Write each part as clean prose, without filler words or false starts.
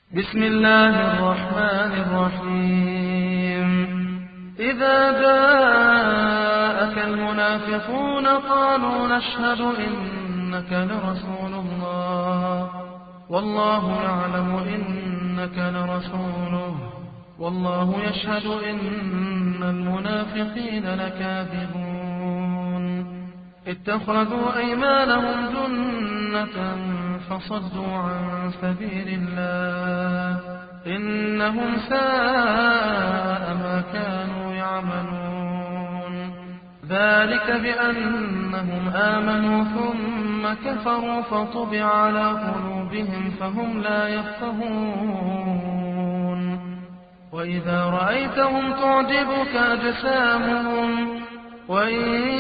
بسم الله الرحمن الرحيم. إذا جاءك المنافقون قالوا نشهد إنك لرسول الله والله يعلم إنك لرسوله والله يشهد إن المنافقين لكاذبون. اتخذوا أيمانهم جنة فصدوا عن سبيل الله إنهم ساء ما كانوا يعملون. ذلك بأنهم آمنوا ثم كفروا فطبع على قلوبهم فهم لا يفقهون. وإذا رأيتهم تعجبك أجسامهم وإن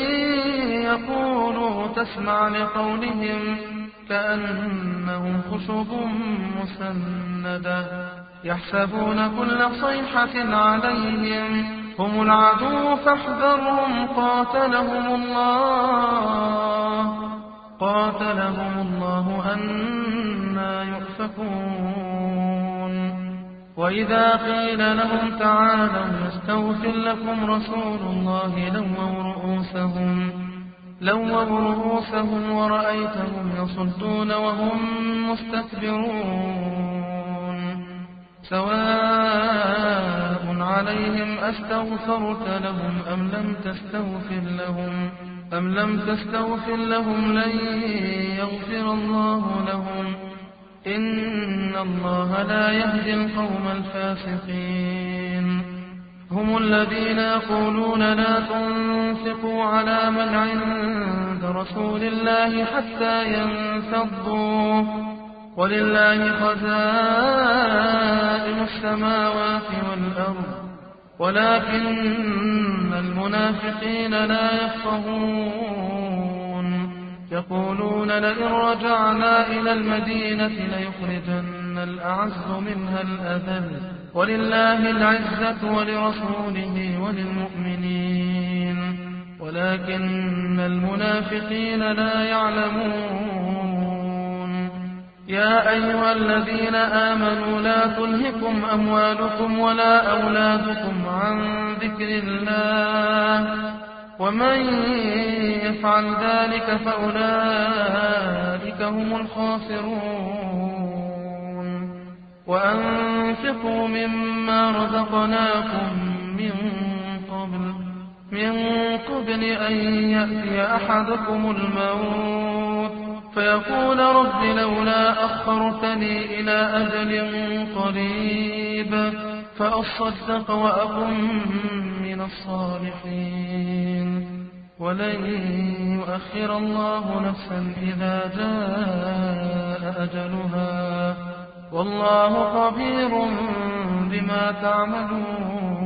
يقولوا تسمع لقولهم كأنهم خشب مسندة يحسبون كل صيحة عليهم هم العدو فاحذرهم قاتلهم الله أنى يؤفكون. وإذا قيل لهم تعالوا يستغفر لكم رسول الله لووا رؤوسهم ورأيتهم يصدون وهم مستكبرون. سواء عليهم أستغفرت لهم أم لم تستغفر لهم لن يغفر الله لهم إن الله لا يهدي القوم الفاسقين. هم الذين يقولون لا تنفقوا على من عند رسول الله حتى ينفضوا ولله خزائن السماوات والأرض ولكن المنافقين لا يفقهون. يقولون لئن رجعنا إلى المدينة ليخرجن الأعز منها الأذل ولله العزة ولرسوله وللمؤمنين ولكن المنافقين لا يعلمون. يا أيها الذين آمنوا لا تلهكم أموالكم ولا أولادكم عن ذكر الله ومن يفعل ذلك فأولئك هم الخاسرون. وأنفقوا مما رزقناكم من قبل أن يأتي أحدكم الموت فيقول رب لولا أخرتني إلى أجل قريب فأصدق وأكن من الصالحين ولن يؤخر الله نفسا إذا جاء أجلها والله خبير بما تعملون.